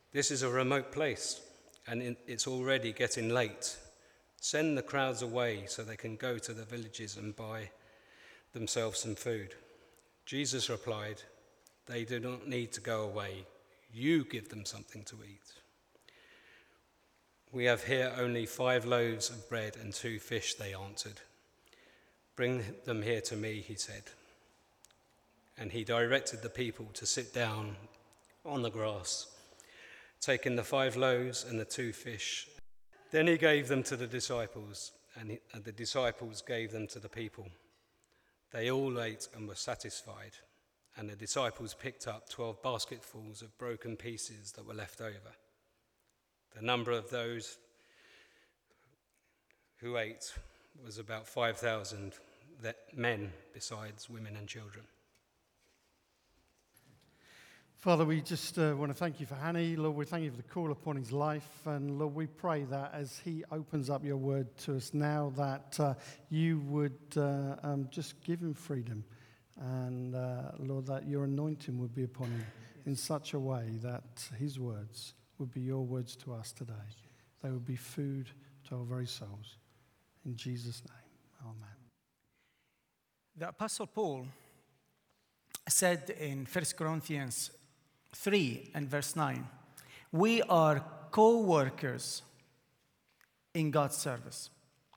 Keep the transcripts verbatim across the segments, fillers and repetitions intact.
This is a remote place, and it's already getting late. Send the crowds away so they can go to the villages and buy themselves some food." Jesus replied, "They do not need to go away. You give them something to eat." "We have here only five loaves of bread and two fish," they answered. "Bring them here to me," he said. And he directed the people to sit down on the grass, taking the five loaves and the two fish. Then he gave them to the disciples, and, he, and the disciples gave them to the people. They all ate and were satisfied, and the disciples picked up twelve basketfuls of broken pieces that were left over. The number of those who ate was about five thousand men, besides women and children. Father, we just uh, want to thank you for Hanny. Lord, we thank you for the call upon his life. And Lord, we pray that as he opens up your word to us now, that uh, you would uh, um, just give him freedom. And uh, Lord, that your anointing would be upon him in such a way that his words would be your words to us today. They would be food to our very souls. In Jesus' name, amen. The Apostle Paul said in First Corinthians three and verse nine, "We are co-workers in God's service."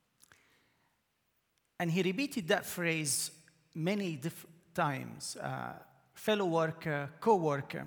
And he repeated that phrase many different times, uh, fellow worker, co-worker.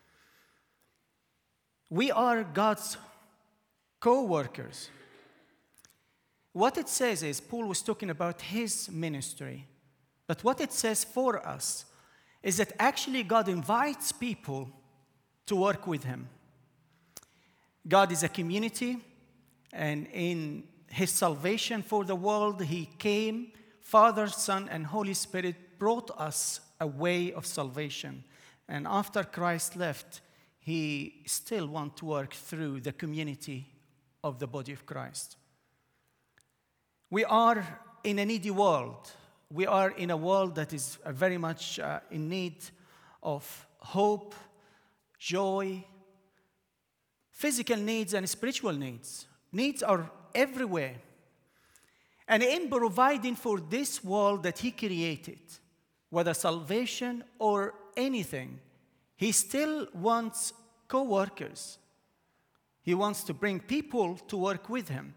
We are God's co-workers. What it says is, Paul was talking about his ministry, but what it says for us is that actually God invites people to work with him. God is a community, and in his salvation for the world, he came, Father, Son, and Holy Spirit brought us a way of salvation. And after Christ left, he still wants to work through the community of the body of Christ. We are in a needy world. We are in a world that is very much uh, in need of hope, joy, physical needs and spiritual needs. Needs are everywhere. And in providing for this world that he created, whether salvation or anything, he still wants co-workers. He wants to bring people to work with him.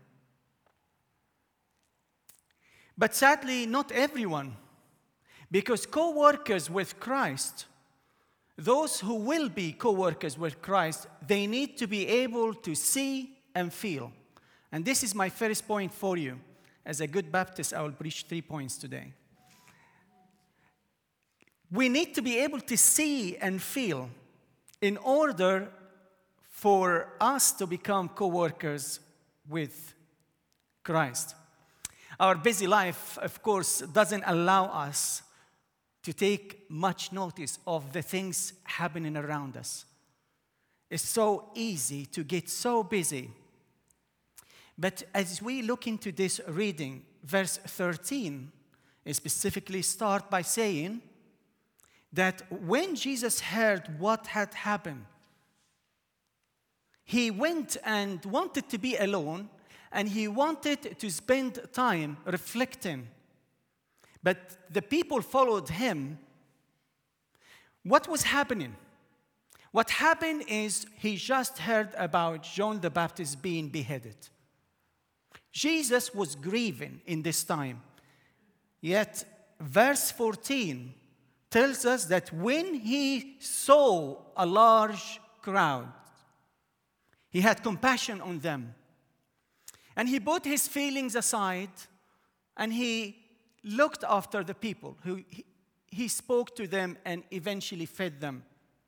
But sadly, not everyone, because co-workers with Christ, those who will be co-workers with Christ, they need to be able to see and feel. And this is my first point for you. As a good Baptist, I will preach three points today. We need to be able to see and feel in order for us to become co-workers with Christ. Our busy life, of course, doesn't allow us to take much notice of the things happening around us. It's so easy to get so busy. But as we look into this reading, verse thirteen, it specifically starts by saying that when Jesus heard what had happened, he went and wanted to be alone, and he wanted to spend time reflecting. But the people followed him. What was happening? What happened is he just heard about John the Baptist being beheaded. Jesus was grieving in this time. Yet, verse fourteen tells us that when he saw a large crowd, he had compassion on them. And he put his feelings aside, and he looked after the people. Who he, he spoke to them and eventually fed them.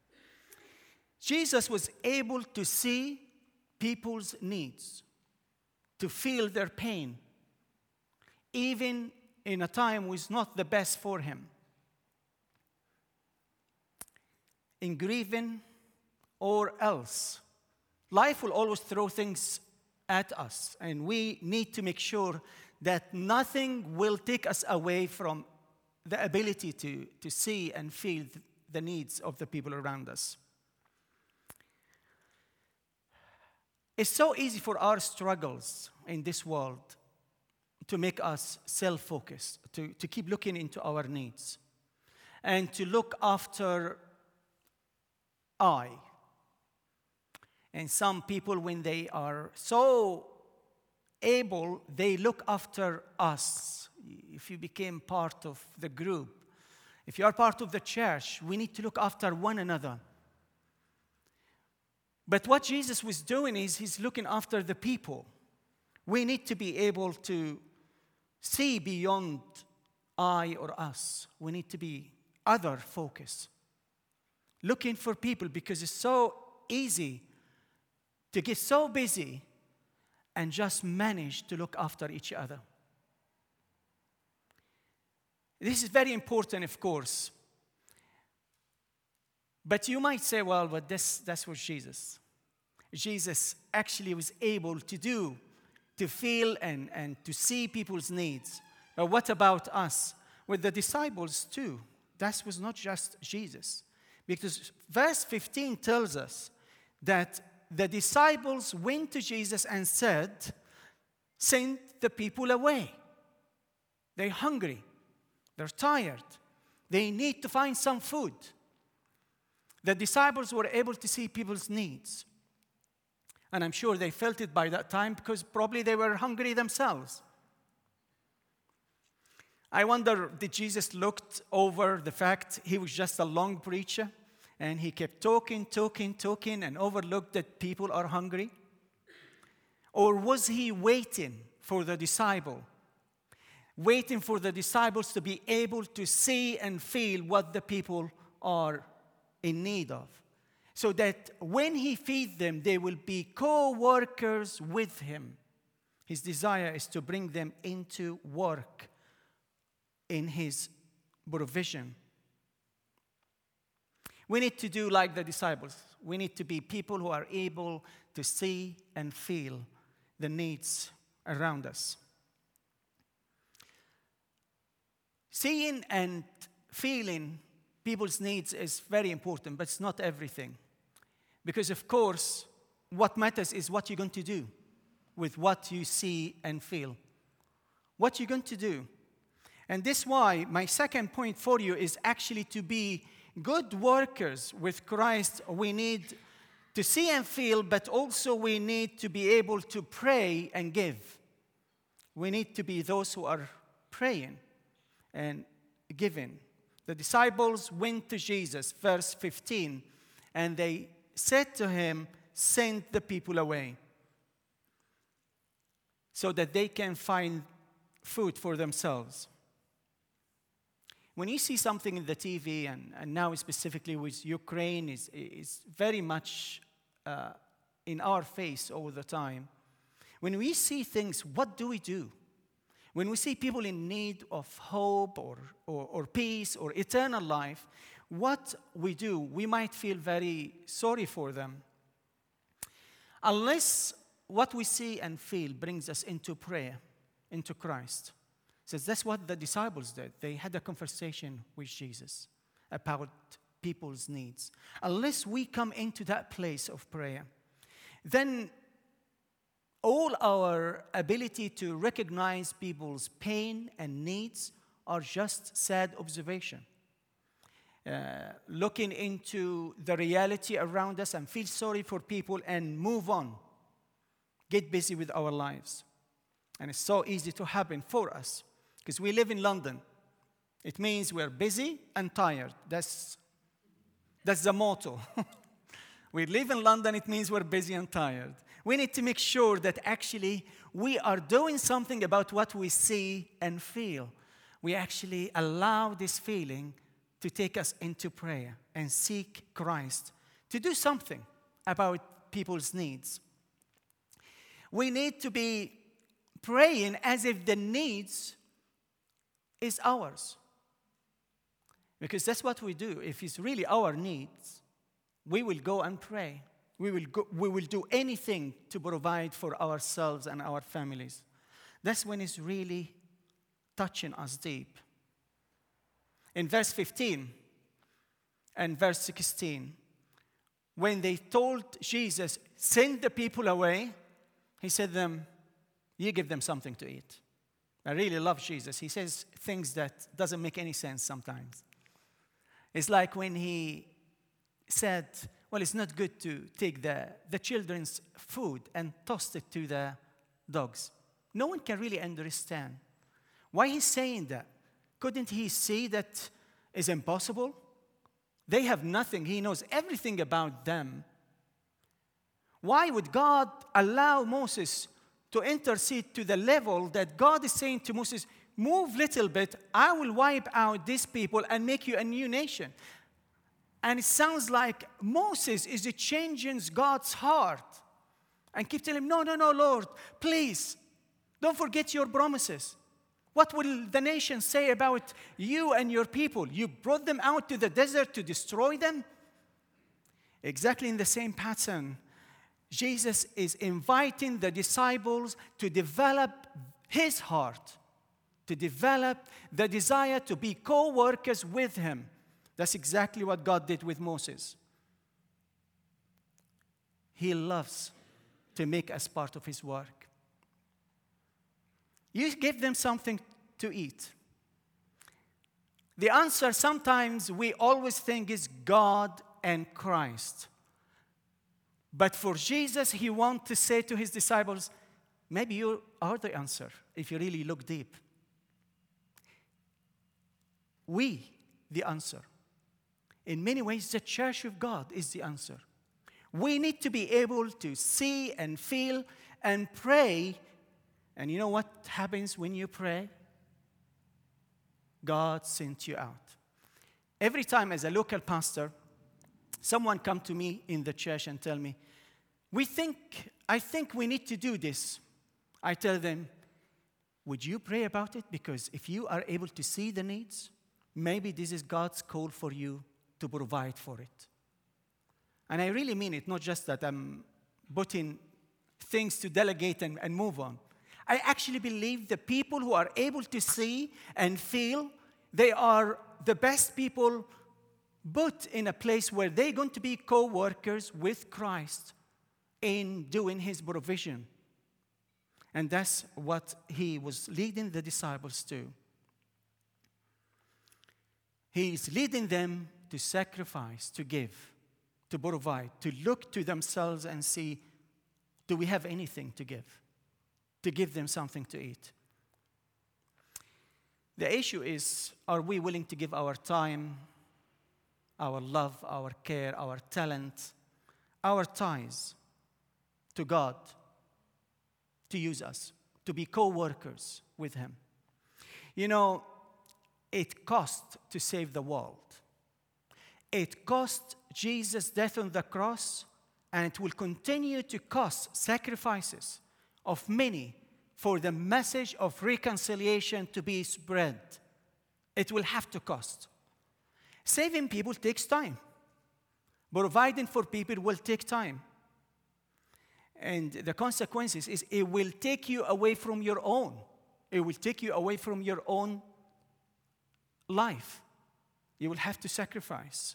Jesus was able to see people's needs, to feel their pain, even in a time was not the best for him. In grieving or else, life will always throw things at us, and we need to make sure that nothing will take us away from the ability to, to see and feel the needs of the people around us. It's so easy for our struggles in this world to make us self-focused, to, to keep looking into our needs, and to look after I. And some people, when they are so able, they look after us. If you became part of the group, if you are part of the church, we need to look after one another. But what Jesus was doing is he's looking after the people. We need to be able to see beyond I or us. We need to be other focused. Looking for people, because it's so easy to get so busy and just manage to look after each other. This is very important, of course. But you might say, well, but this, that's what Jesus. Jesus actually was able to do, to feel and, and to see people's needs. But what about us? With the disciples too. That was not just Jesus. Because verse fifteen tells us that the disciples went to Jesus and said, send the people away. They're hungry. They're tired. They need to find some food. The disciples were able to see people's needs. And I'm sure they felt it by that time because probably they were hungry themselves. I wonder, did Jesus look over the fact he was just a long preacher and he kept talking, talking, talking and overlooked that people are hungry? Or was he waiting for the disciple? Waiting for the disciples to be able to see and feel what the people are in need of, so that when he feeds them, they will be co-workers with him. His desire is to bring them into work in his provision. We need to do like the disciples. We need to be people who are able to see and feel the needs around us. Seeing and feeling people's needs is very important, but it's not everything. Because, of course, what matters is what you're going to do with what you see and feel. What you're going to do. And this is why my second point for you is actually to be good workers with Christ. We need to see and feel, but also we need to be able to pray and give. We need to be those who are praying and giving. The disciples went to Jesus, verse fifteen, and they said to him, send the people away so that they can find food for themselves. When you see something in the T V, and, and now specifically with Ukraine, is is very much uh, in our face all the time. When we see things, what do we do? When we see people in need of hope or, or, or peace or eternal life, what we do, we might feel very sorry for them. Unless what we see and feel brings us into prayer, into Christ. So that's what the disciples did. They had a conversation with Jesus about people's needs. Unless we come into that place of prayer, then all our ability to recognize people's pain and needs are just sad observation. Uh, looking into the reality around us and feel sorry for people and move on. Get busy with our lives. And it's so easy to happen for us because we live in London. It means we're busy and tired. That's, that's the motto. We live in London, it means we're busy and tired. We need to make sure that actually we are doing something about what we see and feel. We actually allow this feeling to take us into prayer and seek Christ to do something about people's needs. We need to be praying as if the needs is ours. Because that's what we do. If it's really our needs, we will go and pray. We will go, we will do anything to provide for ourselves and our families. That's when it's really touching us deep. In verse fifteen and verse sixteen, when they told Jesus, send the people away, He said to them, you give them something to eat. I really love Jesus. He says things that doesn't make any sense sometimes. It's like when he said, well, it's not good to take the, the children's food and toss it to the dogs. No one can really understand why he's saying that. Couldn't he see that is impossible? They have nothing. He knows everything about them. Why would God allow Moses to intercede to the level that God is saying to Moses, move little bit, I will wipe out these people and make you a new nation? And it sounds like Moses is changing God's heart and keep telling him, no, no, no, Lord, please, don't forget your promises. What will the nation say about you and your people? You brought them out to the desert to destroy them? Exactly in the same pattern, Jesus is inviting the disciples to develop his heart, to develop the desire to be co-workers with him. That's exactly what God did with Moses. He loves to make us part of his work. You give them something to eat. The answer sometimes we always think is God and Christ. But for Jesus, he wants to say to his disciples, maybe you are the answer if you really look deep. We, the answer. In many ways, the church of God is the answer. We need to be able to see and feel and pray. And you know what happens when you pray? God sent you out. Every time as a local pastor, someone come to me in the church and tell me, we think, I think we need to do this. I tell them, would you pray about it? Because if you are able to see the needs, maybe this is God's call for you to provide for it. And I really mean it, not just that I'm putting things to delegate and, and move on. I actually believe the people who are able to see and feel, they are the best people put in a place where they're going to be co-workers with Christ in doing his provision. And that's what he was leading the disciples to. He's leading them to sacrifice, to give, to provide, to look to themselves and see, do we have anything to give? To give them something to eat. The issue is, are we willing to give our time, our love, our care, our talent, our ties to God to use us, to be co-workers with him? You know, it cost to save the world. It cost Jesus' death on the cross, and it will continue to cost sacrifices of many for the message of reconciliation to be spread. It will have to cost. Saving people takes time. Providing for people will take time. And the consequences is it will take you away from your own. It will take you away from your own life. You will have to sacrifice.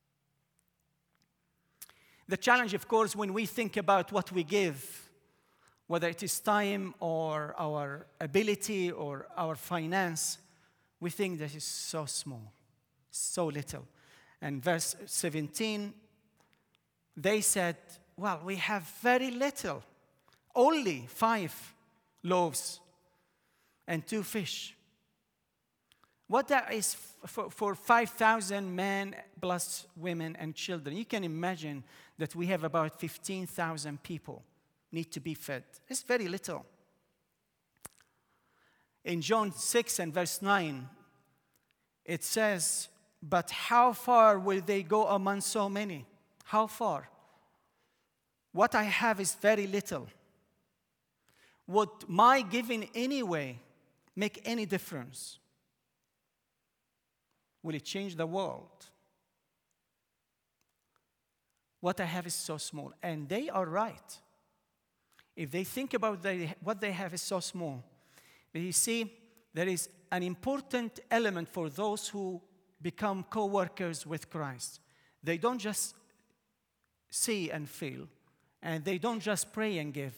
The challenge, of course, when we think about what we give, whether it is time or our ability or our finance, we think that is so small, so little. And verse seventeen, they said, well, we have very little, only five loaves and two fish. What that is for, for five thousand men plus women and children. You can imagine that we have about fifteen thousand people need to be fed. It's very little. In John six and verse nine, it says, but how far will they go among so many? How far? What I have is very little. Would my giving anyway make any difference? Will it change the world? What I have is so small. And they are right. If they think about they, what they have is so small. But you see, there is an important element for those who become co-workers with Christ. They don't just see and feel, and they don't just pray and give.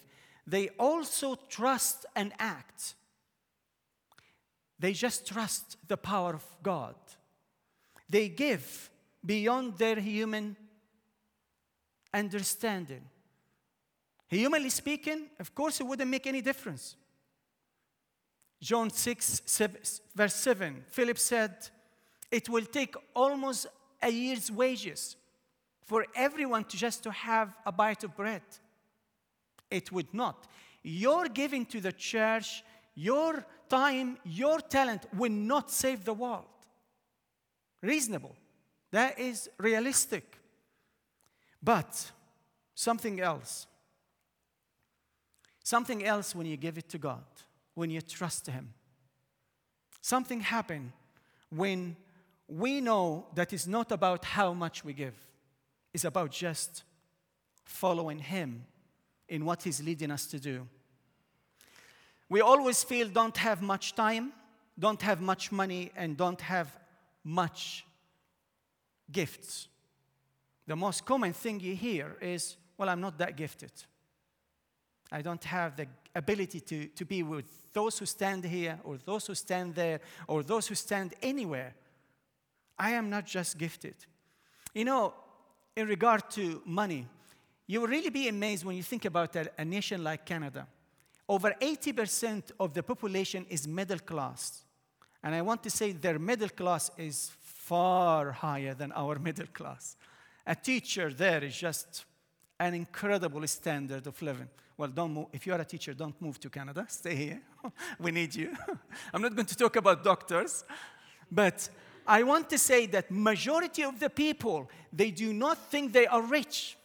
they also trust and act. They just trust the power of God. They give beyond their human understanding. Humanly speaking, of course, it wouldn't make any difference. John six, seven, verse seven, Philip said, it will take almost a year's wages for everyone to just to have a bite of bread. It would not. Your giving to the church, your time, your talent will not save the world. Reasonable. That is realistic. But something else. Something else when you give it to God, when you trust Him. Something happens when we know that it's not about how much we give. It's about just following Him in what He's leading us to do. We always feel don't have much time, don't have much money, and don't have much gifts. The most common thing you hear is, well, I'm not that gifted. I don't have the ability to, to be with those who stand here, or those who stand there, or those who stand anywhere. I am not just gifted. You know, in regard to money, you will really be amazed when you think about a, a nation like Canada. Over eighty percent of the population is middle class. And I want to say their middle class is far higher than our middle class. A teacher there is just an incredible standard of living. Well, don't move. If you are a teacher, don't move to Canada. Stay here. We need you. I'm not going to talk about doctors. But I want to say that majority of the people, they do not think they are rich.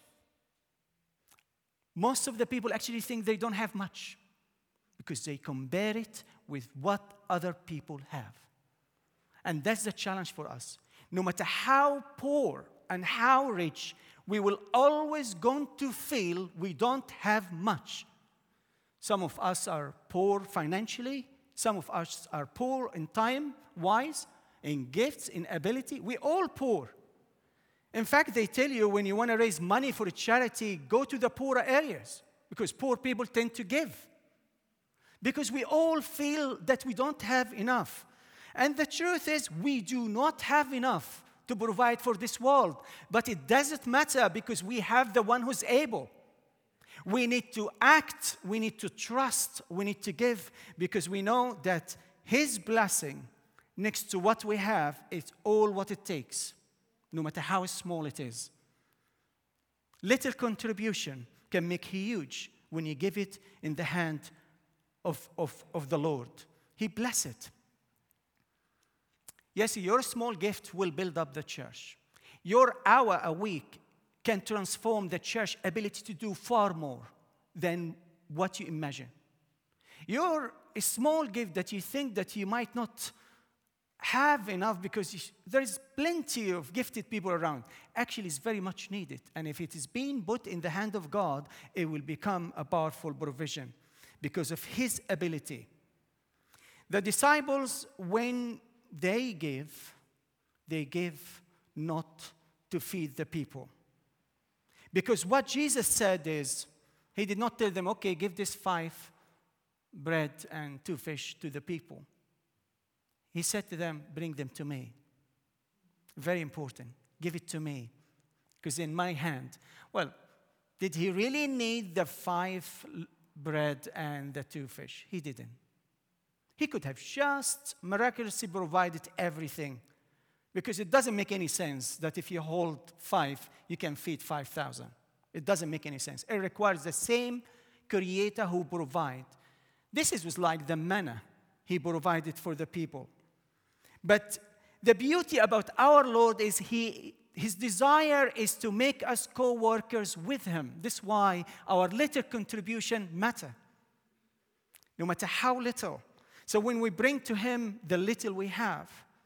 Most of the people actually think they don't have much because they compare it with what other people have. And that's the challenge for us. No matter how poor and how rich, we will always going to feel we don't have much. Some of us are poor financially. Some of us are poor in time-wise, in gifts, in ability. We're all poor. In fact, they tell you when you want to raise money for a charity, go to the poorer areas because poor people tend to give. Because we all feel that we don't have enough. And the truth is, we do not have enough to provide for this world. But it doesn't matter because we have the one who's able. We need to act, we need to trust, we need to give because we know that His blessing next to what we have is all what it takes, no matter how small it is. Little contribution can make huge when you give it in the hand of, of, of the Lord. He bless it. Yes, your small gift will build up the church. Your hour a week can transform the church's ability to do far more than what you imagine. Your small gift that you think that you might not have enough because there is plenty of gifted people around, actually is very much needed. And if it is being put in the hand of God, it will become a powerful provision because of His ability. The disciples, when they give, they give not to feed the people. Because what Jesus said is, He did not tell them, okay, give this five bread and two fish to the people. He said to them, bring them to me. Very important. Give it to me. Because in my hand, well, did He really need the five bread and the two fish? He didn't. He could have just miraculously provided everything. Because it doesn't make any sense that if you hold five, you can feed five thousand. It doesn't make any sense. It requires the same Creator who provides. This is was like the manna He provided for the people. But the beauty about our Lord is he, His desire is to make us co-workers with Him. This is why our little contribution matter. No matter how little. So when we bring to Him the little we have,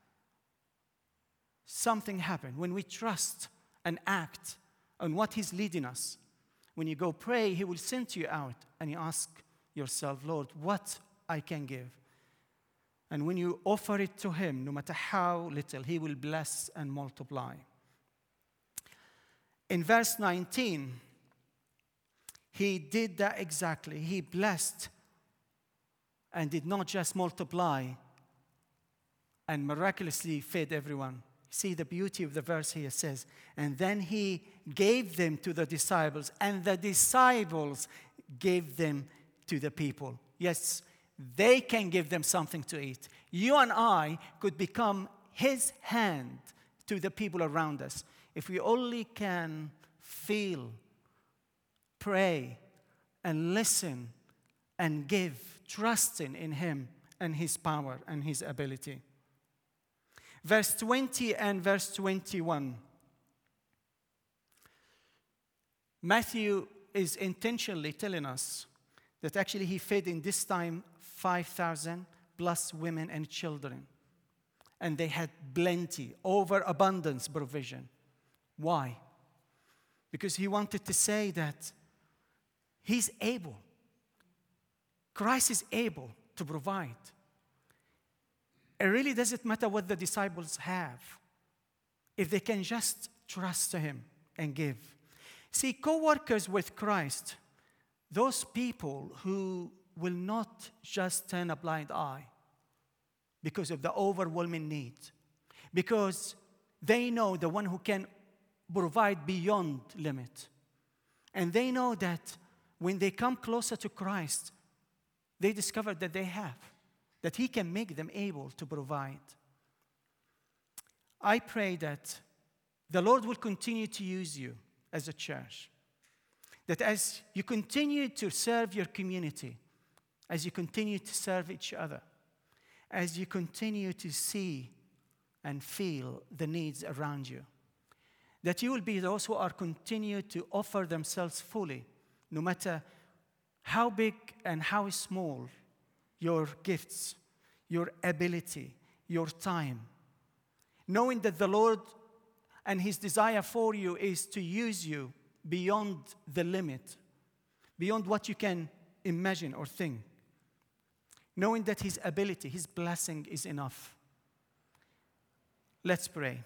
something happens. When we trust and act on what He's leading us, when you go pray, He will send you out and you ask yourself, Lord, what I can give. And when you offer it to Him, no matter how little, He will bless and multiply. In verse nineteen, He did that exactly. He blessed and did not just multiply and miraculously fed everyone. See the beauty of the verse here says, and then he gave them to the disciples, and the disciples gave them to the people. Yes, they can give them something to eat. You and I could become his hand to the people around us if we only can feel, pray, and listen, and give, trusting in him and his power and his ability. Verse twenty and verse twenty-one. Matthew is intentionally telling us that actually he fed in this time five thousand plus women and children. And they had plenty, overabundance provision. Why? Because he wanted to say that he's able. Christ is able to provide. It really doesn't matter what the disciples have if they can just trust him and give. See, co-workers with Christ, those people who will not just turn a blind eye because of the overwhelming need, because they know the one who can provide beyond limit. And they know that when they come closer to Christ, they discover that they have, that he can make them able to provide. I pray that the Lord will continue to use you as a church, that as you continue to serve your community, as you continue to serve each other, as you continue to see and feel the needs around you, that you will be those who are continue to offer themselves fully, no matter how big and how small your gifts, your ability, your time, knowing that the Lord and his desire for you is to use you beyond the limit, beyond what you can imagine or think, knowing that his ability, his blessing is enough. Let's pray.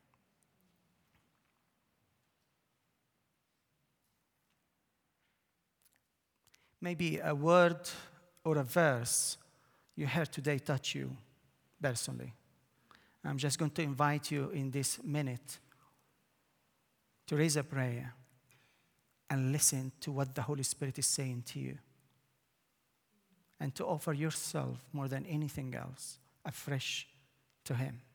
Maybe a word or a verse you heard today touch you personally. I'm just going to invite you in this minute to raise a prayer and listen to what the Holy Spirit is saying to you, and to offer yourself more than anything else afresh to him.